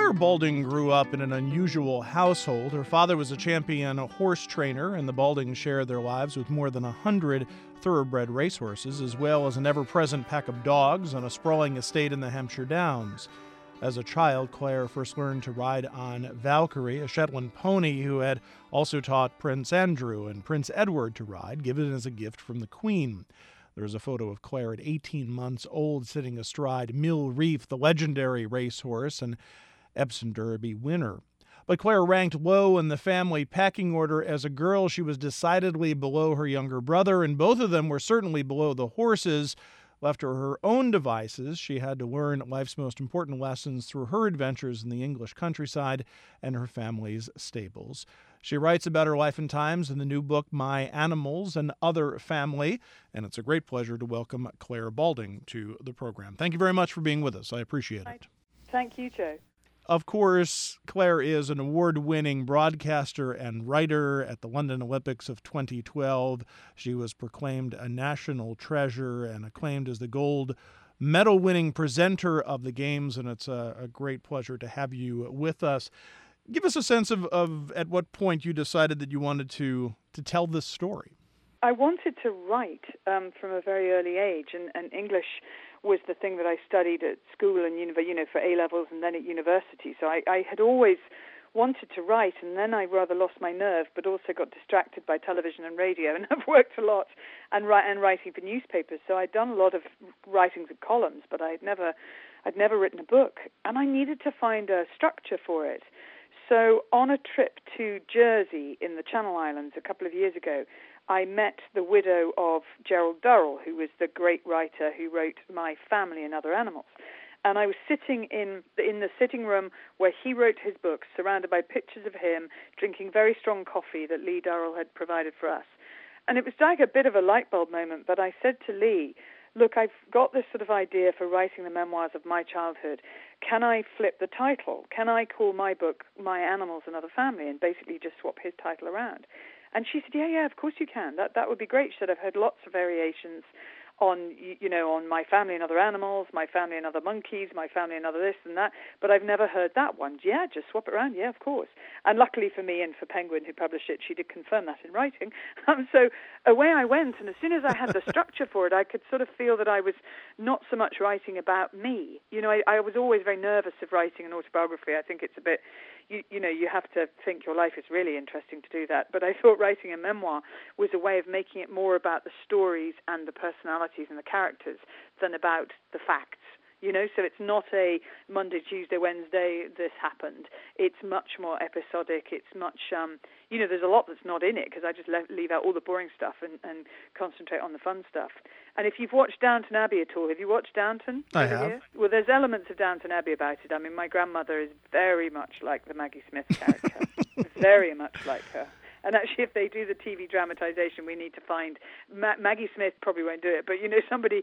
Claire Balding grew up in an unusual household. Her father was a champion horse trainer, and the Baldings shared their lives with more than 100 thoroughbred racehorses, as well as an ever-present pack of dogs on a sprawling estate in the Hampshire Downs. As a child, Claire first learned to ride on Valkyrie, a Shetland pony who had also taught Prince Andrew and Prince Edward to ride, given as a gift from the Queen. There's a photo of Claire at 18 months old sitting astride Mill Reef, the legendary racehorse and Epsom Derby winner. But Claire ranked low in the family pecking order. As a girl, she was decidedly below her younger brother, and both of them were certainly below the horses. Left to her own devices, she had to learn life's most important lessons through her adventures in the English countryside and her family's stables. She writes about her life and times in the new book, My Animals and Other Family, and it's a great pleasure to welcome Claire Balding to the program. Thank you very much for being with us. I appreciate it. Thank you, Joe. Of course, Claire is an award-winning broadcaster and writer. At the London Olympics of 2012, she was proclaimed a national treasure and acclaimed as the gold medal-winning presenter of the Games, and it's a great pleasure to have you with us. Give us a sense of at what point you decided that you wanted to tell this story. I wanted to write from a very early age, and English was the thing that I studied at school and for A-levels and then at university. So I had always wanted to write, and then I rather lost my nerve, but also got distracted by television and radio, and I've worked a lot and writing for newspapers. So I'd done a lot of writings of columns, but I'd never written a book, and I needed to find a structure for it. So on a trip to Jersey in the Channel Islands a couple of years ago, I met the widow of Gerald Durrell, who was the great writer who wrote My Family and Other Animals. And I was sitting in the sitting room where he wrote his books, surrounded by pictures of him, drinking very strong coffee that Lee Durrell had provided for us. And it was like a bit of a light bulb moment, but I said to Lee, look, I've got this sort of idea for writing the memoirs of my childhood. Can I flip the title? Can I call my book My Animals and Other Family and basically just swap his title around? And she said, yeah, of course you can. That would be great. She said, I've heard lots of variations on, on My Family and Other Animals, My Family and Other Monkeys, My Family and Other this and that, but I've never heard that one. Yeah, just swap it around. Yeah, of course. And luckily for me and for Penguin, who published it, she did confirm that in writing. So away I went, and as soon as I had the structure for it, I could sort of feel that I was not so much writing about me. I was always very nervous of writing an autobiography. I think it's a bit, you have to think your life is really interesting to do that. But I thought writing a memoir was a way of making it more about the stories and the personalities and the characters than about the facts. So it's not a Monday, Tuesday, Wednesday, this happened. It's much more episodic. It's much, there's a lot that's not in it because I just leave out all the boring stuff and concentrate on the fun stuff. And if you've watched Downton Abbey at all, have you watched Downton? I have. Here? Well, there's elements of Downton Abbey about it. I mean, my grandmother is very much like the Maggie Smith character, very much like her. And actually, if they do the TV dramatization, we need to find Maggie Smith probably won't do it, but somebody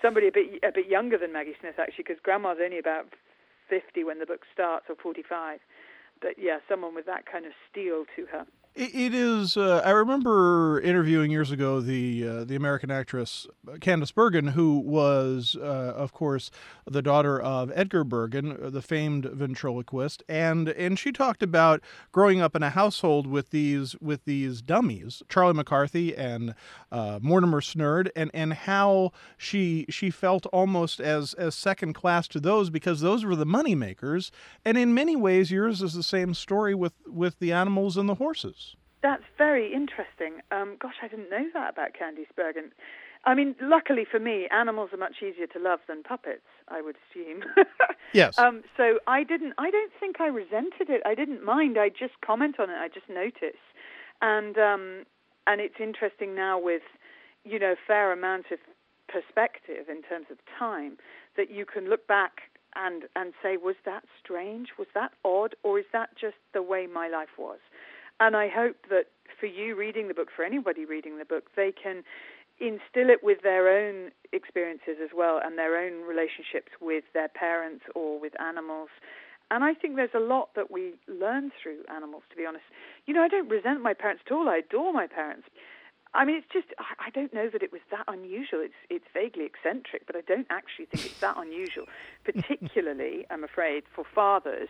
a bit younger than Maggie Smith actually, because Grandma's only about 50 when the book starts, or 45. But yeah, someone with that kind of steel to her. It is. I remember interviewing years ago the American actress Candice Bergen, who was, of course, the daughter of Edgar Bergen, the famed ventriloquist, and she talked about growing up in a household with these dummies, Charlie McCarthy and Mortimer Snerd, and how she felt almost as second class to those because those were the money makers, and in many ways yours is the same story with the animals and the horses. That's very interesting. Gosh, I didn't know that about Candice Bergen. I mean, luckily for me, animals are much easier to love than puppets, I would assume. Yes. So I don't think I resented it. I didn't mind. I just comment on it. I just notice. And it's interesting now with, a fair amount of perspective in terms of time that you can look back and say, was that strange? Was that odd? Or is that just the way my life was? And I hope that for you reading the book, for anybody reading the book, they can instill it with their own experiences as well and their own relationships with their parents or with animals. And I think there's a lot that we learn through animals, to be honest. I don't resent my parents at all. I adore my parents. I mean, it's just, I don't know that it was that unusual. It's vaguely eccentric, but I don't actually think it's that unusual, particularly, I'm afraid, for fathers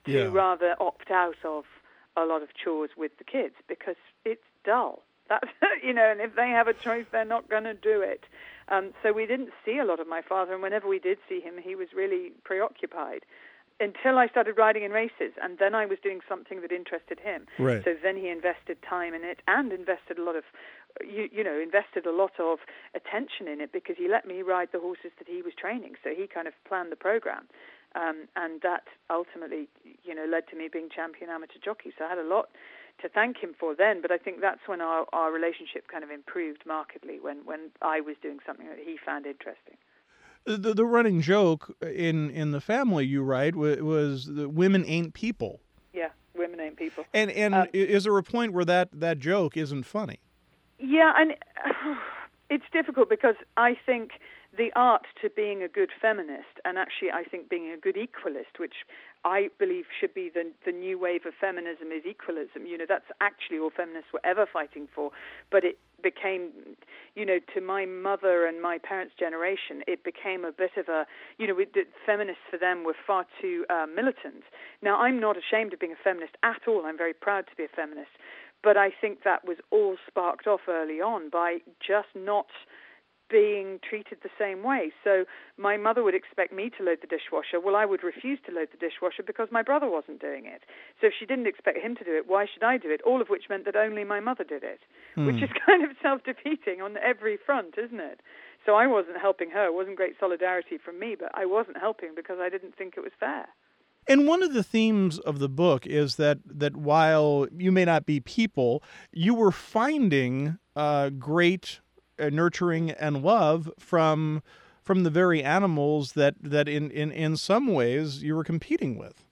to rather opt out of a lot of chores with the kids because it's dull. That's, and if they have a choice, they're not going to do it. So we didn't see a lot of my father, and whenever we did see him, he was really preoccupied until I started riding in races, and then I was doing something that interested him. Right. So then he invested time in it and invested a lot of, invested a lot of attention in it because he let me ride the horses that he was training. So he kind of planned the program. And that ultimately, led to me being champion amateur jockey. So I had a lot to thank him for then, but I think that's when our relationship kind of improved markedly, when I was doing something that he found interesting. The running joke in the family, you write, was that women ain't people. Yeah, women ain't people. And is there a point where that joke isn't funny? Yeah, and it's difficult because I think the art to being a good feminist, and actually I think being a good equalist, which I believe should be the new wave of feminism, is equalism. That's actually all feminists were ever fighting for. But it became, to my mother and my parents' generation, it became a bit of a, feminists for them were far too militant. Now, I'm not ashamed of being a feminist at all. I'm very proud to be a feminist. But I think that was all sparked off early on by just not being treated the same way. So my mother would expect me to load the dishwasher. Well, I would refuse to load the dishwasher because my brother wasn't doing it. So if she didn't expect him to do it, why should I do it? All of which meant that only my mother did it, which is kind of self-defeating on every front, isn't it? So I wasn't helping her. It wasn't great solidarity from me, but I wasn't helping because I didn't think it was fair. And one of the themes of the book is that while you may not be people, you were finding great nurturing and love from the very animals that in some ways you were competing with.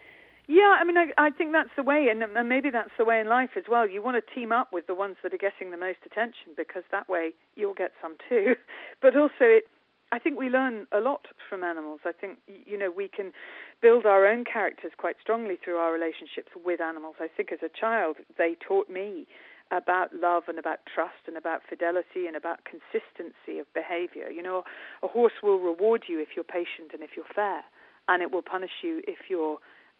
Yeah, I mean, I think that's the way, and maybe that's the way in life as well. You want to team up with the ones that are getting the most attention because that way you'll get some too. But also, I think we learn a lot from animals. I think, we can build our own characters quite strongly through our relationships with animals. I think as a child, they taught me about love and about trust and about fidelity and about consistency of behavior. A horse will reward you if you're patient and if you're fair, and it will punish you if you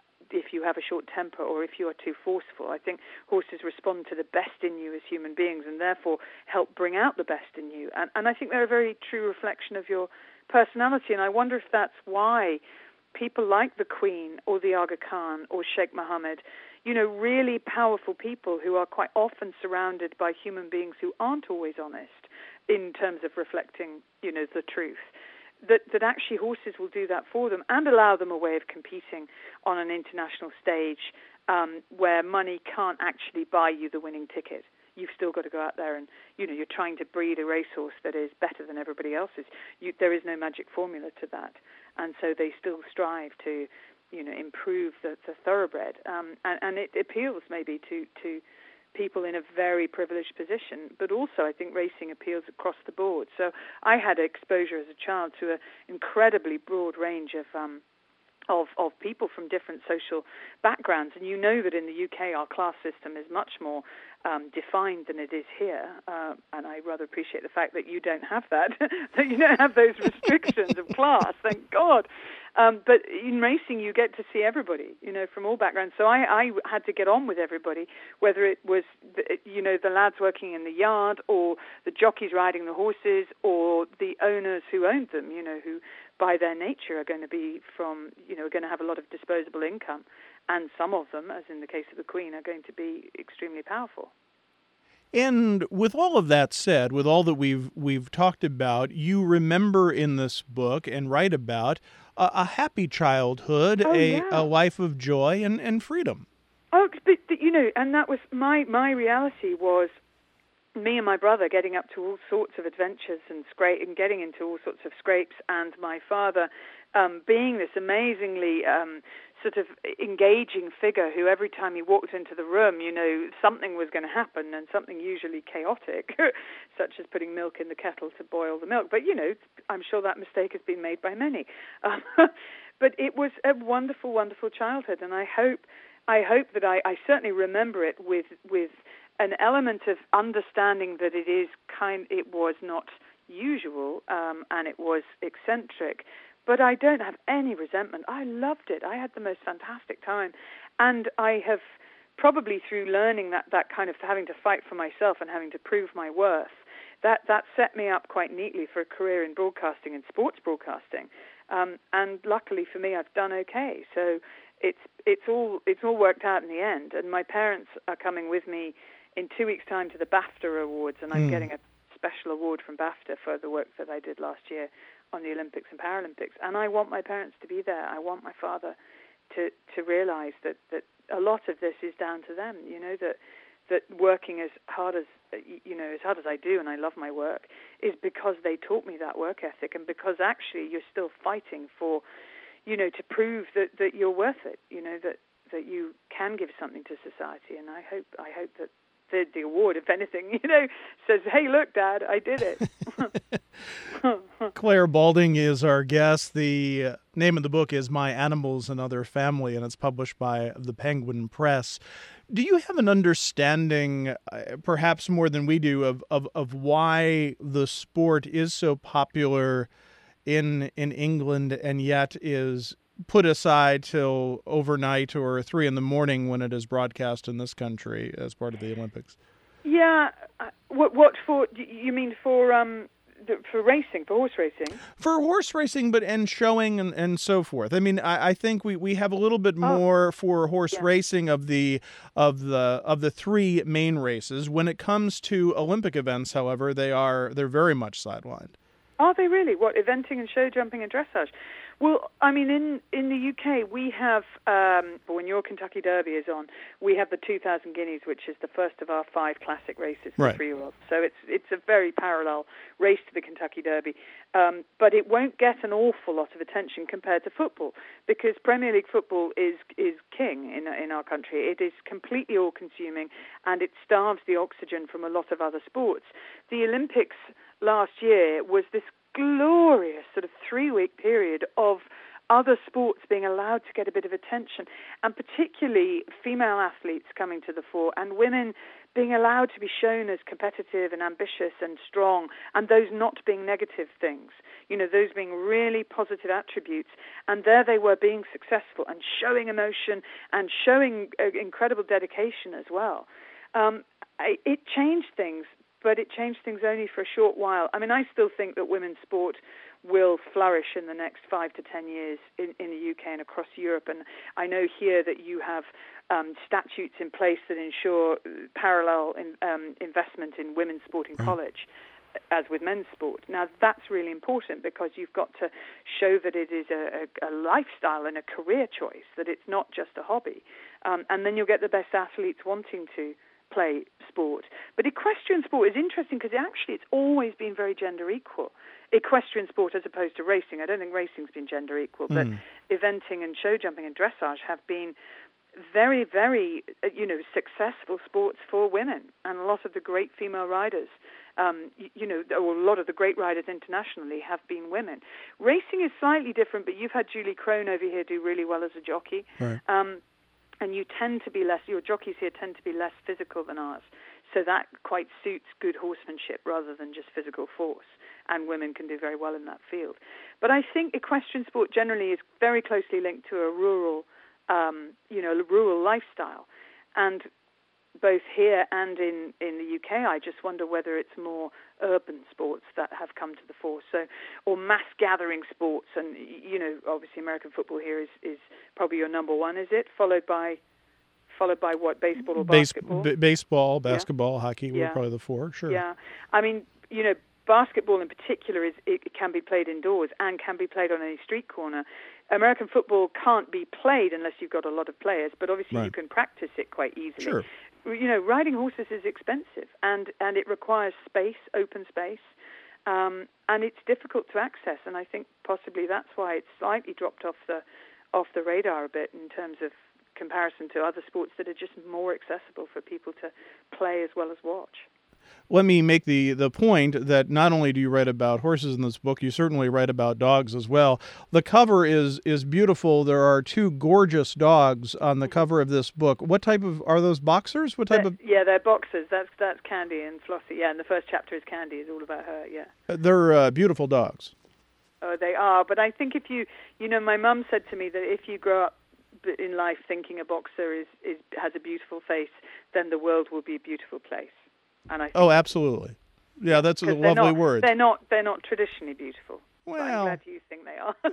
have a short temper or if you are too forceful. I think horses respond to the best in you as human beings and therefore help bring out the best in you. And I think they're a very true reflection of your personality, and I wonder if that's why people like the Queen or the Aga Khan or Sheikh Mohammed, really powerful people who are quite often surrounded by human beings who aren't always honest in terms of reflecting, the truth, that actually horses will do that for them and allow them a way of competing on an international stage where money can't actually buy you the winning ticket. You've still got to go out there and, you're trying to breed a racehorse that is better than everybody else's. There is no magic formula to that. And so they still strive to, improve the thoroughbred. And it appeals maybe to people in a very privileged position, but also I think racing appeals across the board. So I had exposure as a child to an incredibly broad range of people from different social backgrounds. And that in the UK our class system is much more defined than it is here. And I rather appreciate the fact that you don't have that, that you don't have those restrictions of class, thank God. But in racing you get to see everybody, from all backgrounds. So I had to get on with everybody, whether it was, the lads working in the yard or the jockeys riding the horses or the owners who owned them, who by their nature are going to be are going to have a lot of disposable income. And some of them, as in the case of the Queen, are going to be extremely powerful. And with all of that said, with all that we've talked about, you remember in this book and write about a happy childhood, a life of joy and freedom. Oh, but, and that was my reality was me and my brother getting up to all sorts of adventures and getting into all sorts of scrapes, and my father being this amazingly sort of engaging figure who every time he walked into the room, something was going to happen, and something usually chaotic, such as putting milk in the kettle to boil the milk. But, I'm sure that mistake has been made by many. But it was a wonderful, wonderful childhood, and I hope that I certainly remember it with an element of understanding that it was not usual, and it was eccentric, but I don't have any resentment. I loved it. I had the most fantastic time. And I have probably through learning that kind of having to fight for myself and having to prove my worth, that set me up quite neatly for a career in broadcasting and sports broadcasting. And luckily for me, I've done okay. So it's all worked out in the end. And my parents are coming with me in 2 weeks' time to the BAFTA Awards, and I'm getting a special award from BAFTA for the work that I did last year on the Olympics and Paralympics. And I want my parents to be there. I want my father to realize that a lot of this is down to them, that working as hard as I do, and I love my work, is because they taught me that work ethic, and because actually you're still fighting for, to prove that you're worth it, that you can give something to society. And I hope that the award, if anything, says, hey, look, Dad, I did it. Claire Balding is our guest. The name of the book is My Animals and Other Family, and it's published by the Penguin Press. Do you have an understanding, perhaps more than we do, of why the sport is so popular in England and yet is put aside till overnight or 3 a.m. when it is broadcast in this country as part of the Olympics? Yeah. What for? You mean for racing, for horse racing? For horse racing, and showing and so forth. I mean, I think we have a little bit more for horse racing of the 3 main races. When it comes to Olympic events, however, they're very much sidelined. Are they really? What, eventing and show jumping and dressage? Well, I mean, in the UK, we have, when your Kentucky Derby is on, we have the 2,000 Guineas, which is the first of our 5 classic races for 3-year-olds. So it's a very parallel race to the Kentucky Derby. But it won't get an awful lot of attention compared to football, because Premier League football is king in our country. It is completely all-consuming, and it starves the oxygen from a lot of other sports. The Olympics last year was this glorious sort of 3-week period of other sports being allowed to get a bit of attention, and particularly female athletes coming to the fore, and women being allowed to be shown as competitive and ambitious and strong, and those not being negative things, those being really positive attributes. And there they were, being successful and showing emotion and showing incredible dedication as well. It changed things, but it changed things only for a short while. I mean, I still think that women's sport will flourish in the next 5 to 10 years in the UK and across Europe. And I know here that you have statutes in place that ensure parallel investment in women's sport in college, as with men's sport. Now, that's really important, because you've got to show that it is a lifestyle and a career choice, that it's not just a hobby. And then you'll get the best athletes wanting to play sport. But equestrian sport is interesting because it's always been very gender equal. Equestrian sport as opposed to racing. I don't think racing's been gender equal, but eventing and show jumping and dressage have been very, very, successful sports for women. And a lot of the great female riders, or a lot of the great riders internationally have been women. Racing is slightly different, but you've had Julie Crone over here do really well as a jockey. Right. And you tend to be your jockeys here tend to be less physical than ours. So that quite suits good horsemanship rather than just physical force. And women can do very well in that field. But I think equestrian sport generally is very closely linked to a rural, rural lifestyle. And both here and in the UK, I just wonder whether it's more urban sports that have come to the fore, or mass gathering sports. And obviously American football here is probably your number one, is it? Followed by what? Baseball or basketball? Baseball, basketball, hockey were probably the 4. Sure. Yeah, I mean, basketball in particular it can be played indoors and can be played on any street corner. American football can't be played unless you've got a lot of players, but obviously you can practice it quite easily. Sure. Riding horses is expensive, and it requires space, open space, and it's difficult to access. And I think possibly that's why it's slightly dropped off the radar a bit in terms of comparison to other sports that are just more accessible for people to play as well as watch. Let me make the point that not only do you write about horses in this book, you certainly write about dogs as well. The cover is beautiful. There are 2 gorgeous dogs on the cover of this book. What type of, are those boxers? What type of? Yeah, they're boxers. That's Candy and Flossie. Yeah, and the first chapter is Candy, is all about her, yeah. They're beautiful dogs. they are. But I think if my mum said to me that if you grow up in life thinking a boxer has a beautiful face, then the world will be a beautiful place. And I think absolutely. Yeah, that's a lovely word. They're not traditionally beautiful. Well, but I'm glad you think they are.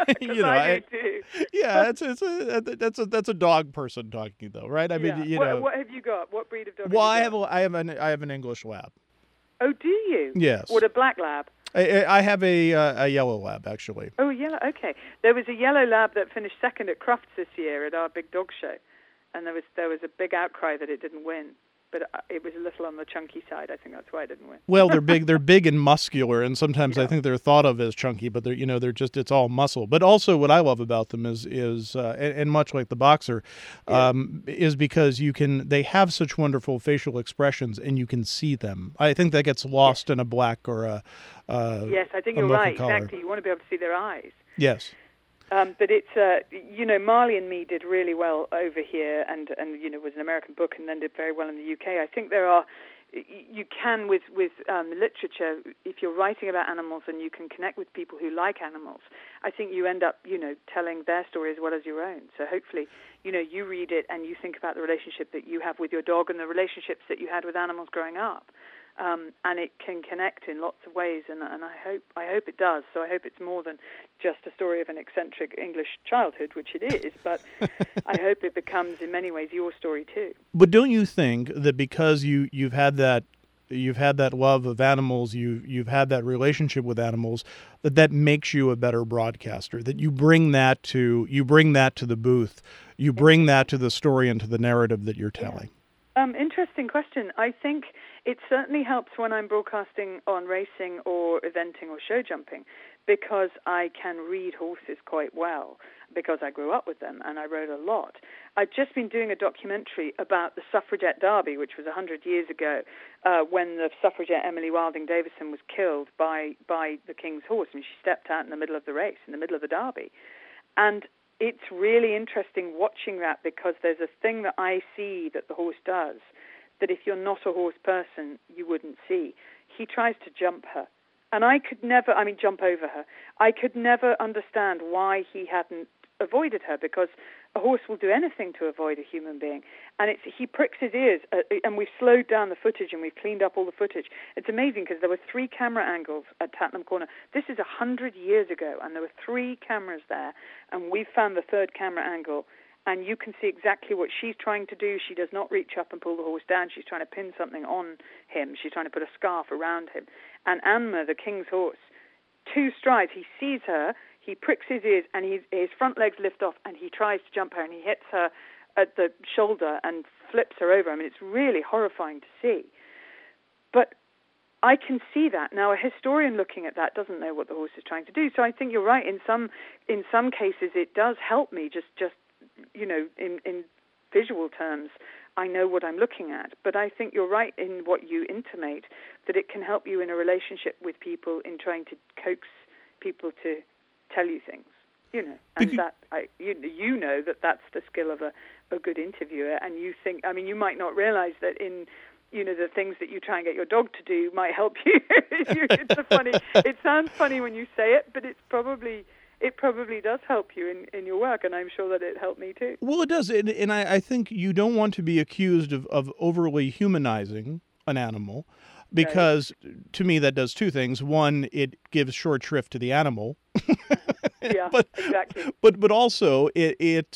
I do too. Yeah, that's a dog person talking though, right? I mean, What have you got? What breed of dog? Well, have you got? I have an English lab. Oh, do you? Yes. What, a black lab? I have a yellow lab, actually. Oh, yellow. Okay. There was a yellow lab that finished second at Crufts this year at our big dog show, and there was a big outcry that it didn't win. But it was a little on the chunky side. I think that's why it didn't win. Well, they're big and muscular, and sometimes I think they're thought of as chunky, but they're just, it's all muscle. But also, what I love about them is and much like the boxer, is because they have such wonderful facial expressions, and you can see them. I think that gets lost in a black or a yes, I think you're right. Color. Exactly, you want to be able to see their eyes. Yes. But it's, Marley and Me did really well over here, and was an American book, and then did very well in the UK. I think you can with literature, if you're writing about animals and you can connect with people who like animals, I think you end up, telling their story as well as your own. So hopefully, you read it and you think about the relationship that you have with your dog and the relationships that you had with animals growing up. And it can connect in lots of ways, and I hope it does. So I hope it's more than just a story of an eccentric English childhood, which it is. But I hope it becomes, in many ways, your story too. But don't you think that because you've had that love of animals, you've had that relationship with animals, that makes you a better broadcaster? That you bring that to the booth, you bring that to the story and to the narrative that you're telling. Interesting question. I think it certainly helps when I'm broadcasting on racing or eventing or show jumping, because I can read horses quite well, because I grew up with them and I rode a lot. I've just been doing a documentary about the Suffragette Derby, which was 100 years ago, when the suffragette Emily Wilding Davison was killed by the King's horse, and she stepped out in the middle of the race, in the middle of the Derby. And it's really interesting watching that, because there's a thing that I see that the horse does that if you're not a horse person, you wouldn't see. He tries to jump her. And jump over her. I could never understand why he hadn't avoided her, because a horse will do anything to avoid a human being. And he pricks his ears, and we've slowed down the footage and we've cleaned up all the footage. It's amazing, because there were 3 camera angles at Tattenham Corner. This is 100 years ago, and there were 3 cameras there, and we've found the 3rd camera angle, and you can see exactly what she's trying to do. She does not reach up and pull the horse down. She's trying to pin something on him. She's trying to put a scarf around him. And Anma, the King's horse, 2 strides, he sees her, he pricks his ears, and his front legs lift off, and he tries to jump her, and he hits her at the shoulder and flips her over. I mean, it's really horrifying to see. But I can see that. Now, a historian looking at that doesn't know what the horse is trying to do. So I think you're right. In some cases, it does help me just in visual terms. I know what I'm looking at. But I think you're right in what you intimate, that it can help you in a relationship with people in trying to coax people to tell you things, and you know that's the skill of a good interviewer. And you think, you might not realize that in, the things that you try and get your dog to do might help you. It sounds funny when you say it, but it probably does help you in your work, and I'm sure that it helped me too. Well, it does, and I think you don't want to be accused of overly humanizing an animal, because to me that does 2 things. One, it gives short shrift to the animal. Yeah, exactly. But also it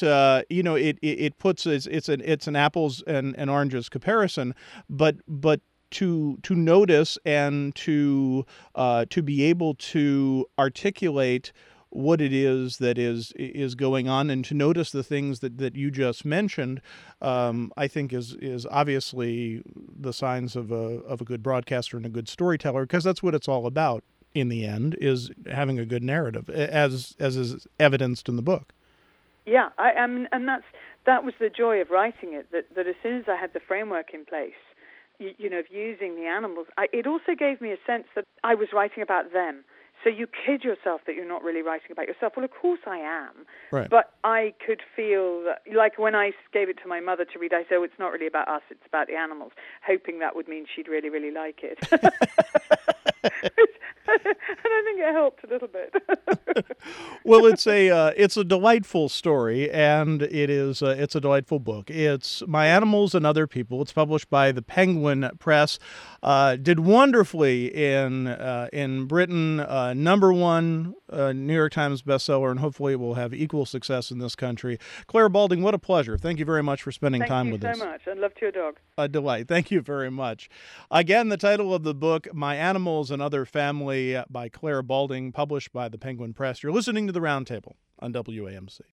puts it's an apples and oranges comparison. But to notice and to be able to articulate what it is that is going on, and to notice the things that you just mentioned, I think is obviously the signs of a good broadcaster and a good storyteller, because that's what it's all about in the end, is having a good narrative, as is evidenced in the book. Yeah, and that was the joy of writing it, that as soon as I had the framework in place, of using the animals, it also gave me a sense that I was writing about them. So you kid yourself that you're not really writing about yourself. Well, of course I am. Right. But I could feel that, like when I gave it to my mother to read, I said, it's not really about us, it's about the animals, hoping that would mean she'd really, really like it. I think it helped a little bit. Well, it's a delightful story, and it's a delightful book. It's My Animals and Other People. It's published by the Penguin Press. Did wonderfully in Britain, #1 New York Times bestseller, and hopefully it will have equal success in this country. Claire Balding, what a pleasure. Thank you very much for spending time with us. Thank you so much, and love to your dog. A delight. Thank you very much. Again, the title of the book, My Animals and Other Family, by Claire Balding, published by the Penguin Press. You're listening to The Roundtable on WAMC.